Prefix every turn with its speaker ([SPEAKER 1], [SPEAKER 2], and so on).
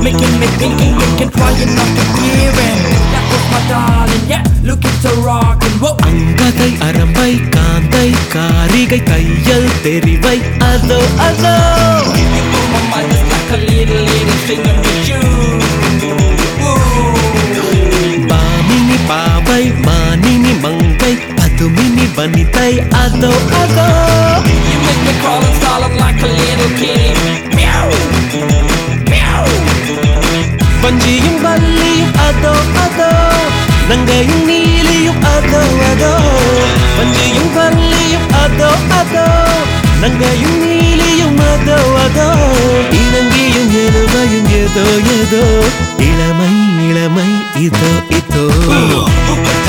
[SPEAKER 1] making me thinking, trying not to give in. That was my darling, yeah, looking to rock and roll.
[SPEAKER 2] அங்கதை Arambai காந்தை காரிகை தையல் தெரிவை அதோ அதோ.
[SPEAKER 1] You blow my mind just like a little singing with you.
[SPEAKER 2] Bhamini பாவை மானினி மங்கை பதுமினி வனிதை அதோ அதோ.
[SPEAKER 1] You make me crawl and stall like a little kitty. Meow, meow.
[SPEAKER 2] வஞ்சியும் வள்ளியும் அதோ அதோ, நங்கையும் நீலியும் அதோ அதோ. வஞ்சியும் வள்ளியும் அதோ அதோ, நங்கையும் நீலியும் அதோ அதோ. இளங்கியும் எழுவையும் ஏதோ ஏதோ, இளமை இளமை இதோ இதோ.